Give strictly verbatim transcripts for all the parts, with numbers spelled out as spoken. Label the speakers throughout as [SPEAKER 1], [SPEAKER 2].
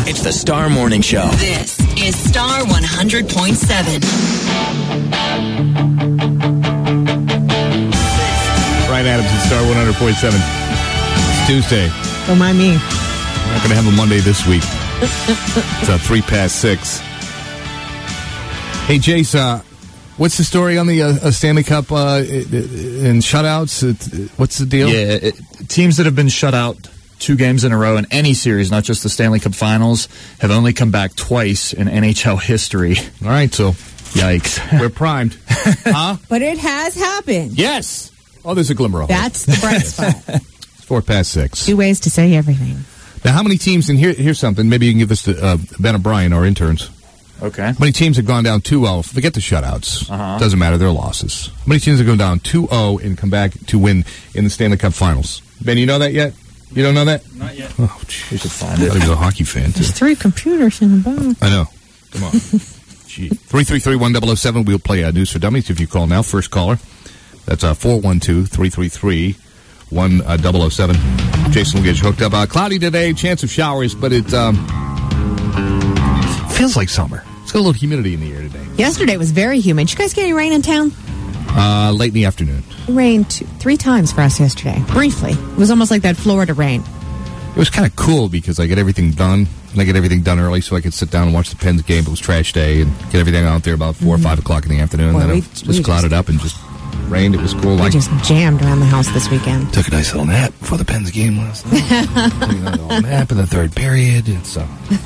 [SPEAKER 1] It's the Star Morning Show.
[SPEAKER 2] This is Star one hundred point seven.
[SPEAKER 3] Brian Adams at Star one hundred point seven. It's Tuesday.
[SPEAKER 4] Don't mind me.
[SPEAKER 3] We're not going to have a Monday this week. It's uh, three past six. Hey, Jace, uh, what's the story on the uh, Stanley Cup uh, and shutouts? It, what's the deal?
[SPEAKER 5] Yeah, it, teams that have been shut out two games in a row in any series, not just the Stanley Cup Finals, have only come back twice in N H L history.
[SPEAKER 3] All right, so
[SPEAKER 5] yikes.
[SPEAKER 3] We're primed. Huh?
[SPEAKER 4] But it has happened.
[SPEAKER 3] Yes. Oh, there's a glimmer of hope.
[SPEAKER 4] That's the bright spot.
[SPEAKER 3] It's four past six.
[SPEAKER 4] Two ways to say everything.
[SPEAKER 3] Now, how many teams, and here, here's something, maybe you can give this to uh, Ben O'Brien, our interns.
[SPEAKER 5] Okay.
[SPEAKER 3] How many teams have gone down two oh? Forget the shutouts.
[SPEAKER 5] Uh-huh.
[SPEAKER 3] Doesn't matter, they're losses. How many teams have gone down two oh and come back to win in the Stanley Cup Finals? Ben, you know that yet? You don't know that?
[SPEAKER 5] Not yet.
[SPEAKER 3] Oh, geez.
[SPEAKER 5] We should find
[SPEAKER 3] I
[SPEAKER 5] it.
[SPEAKER 3] thought he was a hockey fan, too.
[SPEAKER 4] There's three computers in the box.
[SPEAKER 3] I know. Come on. Gee. three three three, one oh oh seven. We'll play uh, News for Dummies if you call now. First caller. That's uh, four one two, three three three, one oh oh seven. Jason will get you hooked up. Uh, cloudy today, chance of showers, but it um, feels like summer. It's got a little humidity in the air today.
[SPEAKER 4] Yesterday was very humid. Did you guys get any rain in town?
[SPEAKER 3] Uh, late in the afternoon.
[SPEAKER 4] It rained two, three times for us yesterday. Briefly. It was almost like that Florida rain.
[SPEAKER 3] It was kind of cool because I get everything done, and I get everything done early so I could sit down and watch the Pens game. It was trash day, and get everything out there about four mm-hmm. or five o'clock in the afternoon.
[SPEAKER 4] Boy,
[SPEAKER 3] and then
[SPEAKER 4] we,
[SPEAKER 3] it just clouded
[SPEAKER 4] just,
[SPEAKER 3] up and just rained. It was cool.
[SPEAKER 4] We
[SPEAKER 3] like,
[SPEAKER 4] just jammed around the house this weekend.
[SPEAKER 3] Took a nice little nap before the Pens game last night. Took a little nap in the third period. And so.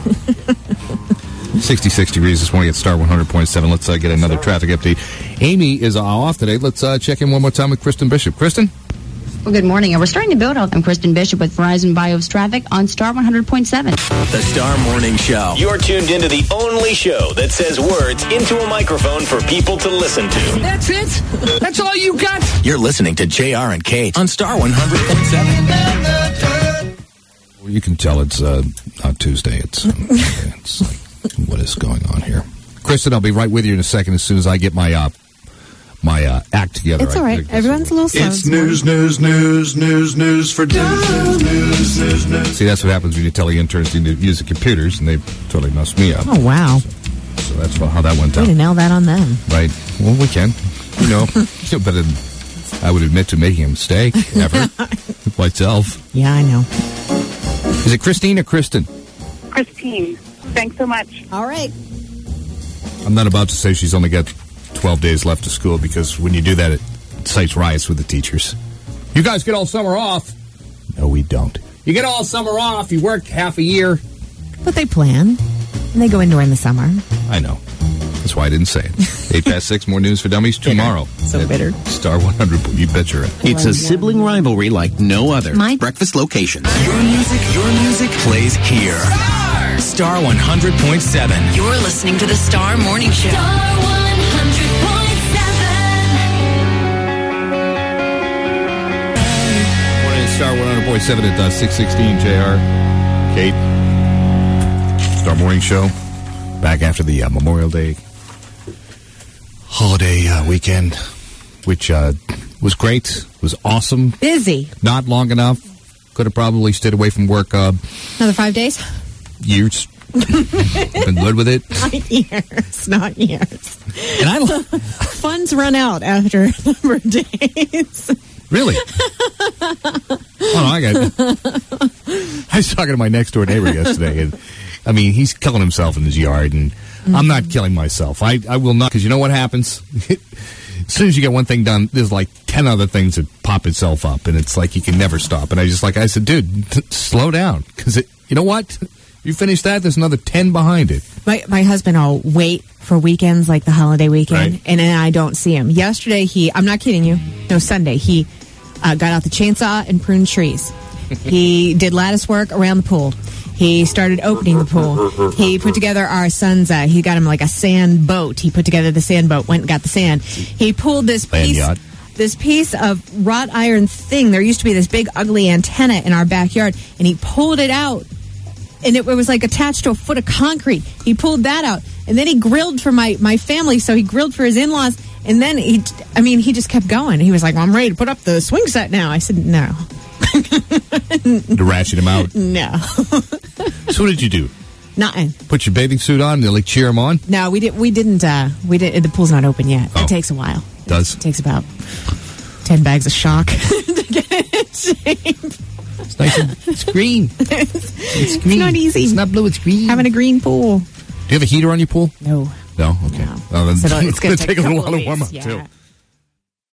[SPEAKER 3] sixty-six degrees this morning at Star one hundred point seven. Let's uh, get another traffic update. Amy is uh, off today. Let's uh, check in one more time with Kristen Bishop. Kristen?
[SPEAKER 6] Well, good morning. We're starting to build out. I'm Kristen Bishop with Verizon Bios Traffic on Star one hundred point seven.
[SPEAKER 1] The Star Morning Show. You're tuned into the only show that says words into a microphone for people to listen to.
[SPEAKER 3] That's it? That's all you got?
[SPEAKER 1] You're listening to J R and Kate on Star one hundred point seven.
[SPEAKER 3] Well, you can tell it's uh, not Tuesday. It's, uh, it's like, what is going on here? Kristen, I'll be right with you in a second as soon as I get my uh, my uh, act together.
[SPEAKER 4] It's all right. Everyone's a little slow.
[SPEAKER 7] It's news, news, news, news, news for news, news, news, news, news.
[SPEAKER 3] See, that's what happens when you tell the interns to use the computers, and they totally messed me up.
[SPEAKER 4] Oh, wow.
[SPEAKER 3] So, so that's how that went down.
[SPEAKER 4] Way to nail that on them.
[SPEAKER 3] Right. Well, we can. You know, better than I would admit to making a mistake, ever. Myself.
[SPEAKER 4] Yeah, I know.
[SPEAKER 3] Is it Christine or Kristen?
[SPEAKER 8] Christine. Thanks so much.
[SPEAKER 4] All right.
[SPEAKER 3] I'm not about to say she's only got twelve days left of school, because when you do that, it incites riots with the teachers. You guys get all summer off. No, we don't. You get all summer off. You work half a year.
[SPEAKER 4] But they plan, and they go in during the summer.
[SPEAKER 3] I know. That's why I didn't say it. Eight past six, more news for dummies tomorrow.
[SPEAKER 4] So bitter.
[SPEAKER 3] Star one hundred, you bet you're right.
[SPEAKER 1] It's a sibling rivalry like no other.
[SPEAKER 6] My
[SPEAKER 1] breakfast locations. Your music, your music plays here. Star, Star one hundred point seven.
[SPEAKER 2] You're listening to the Star Morning Show. Star one hundred point seven.
[SPEAKER 3] Morning, Star one hundred point seven at uh, six sixteen, J R. Kate. Star Morning Show. Back after the uh, Memorial Day holiday uh, weekend, which uh, was great, was awesome.
[SPEAKER 4] Busy.
[SPEAKER 3] Not long enough. Could have probably stayed away from work uh,
[SPEAKER 4] Another five days?
[SPEAKER 3] years. Been good with it.
[SPEAKER 4] Not years. Not years.
[SPEAKER 3] And I don't...
[SPEAKER 4] Funds run out after a number of days.
[SPEAKER 3] Really? Oh, no, I got... I was talking to my next door neighbor yesterday, and I mean, he's killing himself in his yard, and mm-hmm. I'm not killing myself. I, I will not, because you know what happens? As soon as you get one thing done, there's like ten other things that pop itself up, and it's like you can never stop. And I just like, I said, dude, t- slow down, because you know what? You finish that, there's another ten behind it.
[SPEAKER 4] My my husband will wait for weekends, like the holiday weekend,
[SPEAKER 3] right.
[SPEAKER 4] and then I don't see him. Yesterday, he, I'm not kidding you, no, Sunday, he uh, got out the chainsaw and pruned trees. He did lattice work around the pool. He started opening the pool. He put together our son's, uh, he got him like a sand boat. He put together the sand boat, went and got the sand. He pulled this piece, this piece of wrought iron thing. There used to be this big ugly antenna in our backyard, and he pulled it out. And it, it was like attached to a foot of concrete. He pulled that out. And then he grilled for my, my family, so he grilled for his in-laws. And then he, I mean, he just kept going. He was like, well, I'm ready to put up the swing set now. I said, no.
[SPEAKER 3] To ration him out?
[SPEAKER 4] No.
[SPEAKER 3] So what did you do?
[SPEAKER 4] Nuh-uh.
[SPEAKER 3] Put your bathing suit on and they like cheer them on?
[SPEAKER 4] No, we did. We didn't. Uh, we did. The pool's not open yet.
[SPEAKER 3] Oh.
[SPEAKER 4] It takes a while.
[SPEAKER 3] Does
[SPEAKER 4] it takes about ten bags of shock to get it in shape.
[SPEAKER 3] It's nice. And, it's green. It's green.
[SPEAKER 4] It's not easy.
[SPEAKER 3] It's not blue. It's green.
[SPEAKER 4] Having a green pool.
[SPEAKER 3] Do you have a heater on your pool?
[SPEAKER 4] No.
[SPEAKER 3] No. Okay.
[SPEAKER 4] No.
[SPEAKER 3] Well, then
[SPEAKER 4] So it's going to
[SPEAKER 3] take a little while to
[SPEAKER 4] weeks.
[SPEAKER 3] warm up
[SPEAKER 4] yeah.
[SPEAKER 3] too.